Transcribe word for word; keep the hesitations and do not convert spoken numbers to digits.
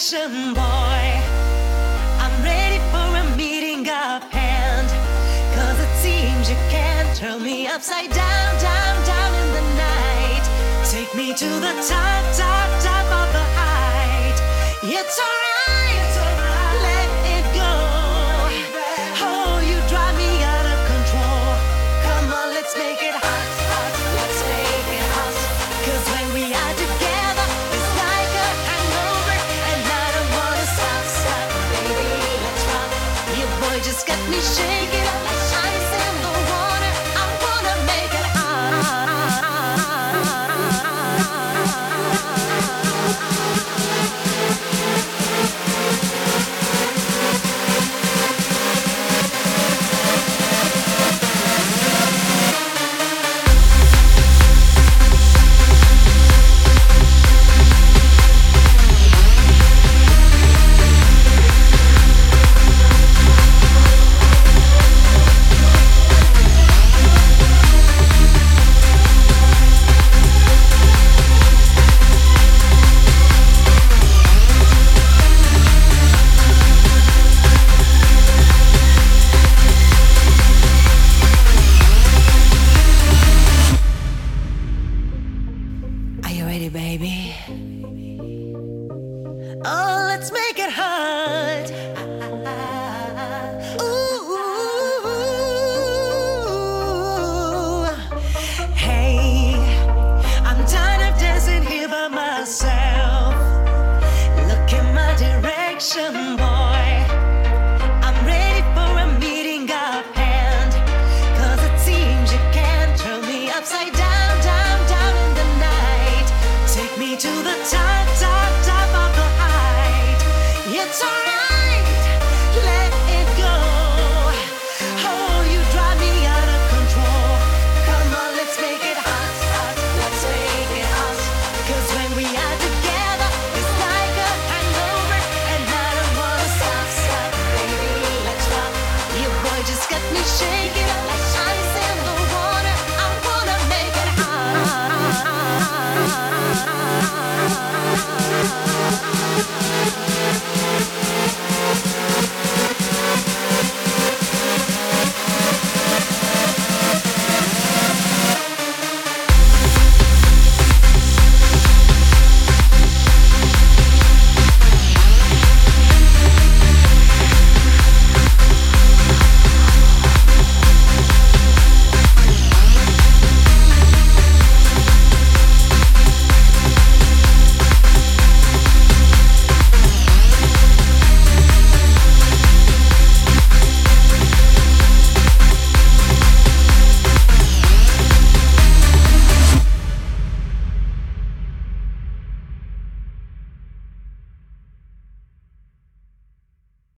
attention, boy. I'm ready for a meeting of hand. Cause it seems you can't turn me upside down, down, down in the night. Take me to the top, top, top of the height. It's alright, let it go. Oh, you drive me out of control. Come on, let's make it hot, hot, let's make it hot. Cause when we are together, it's like a hangover. And I don't wanna stop, stop, baby, let's rock. Your boy just got me shaking.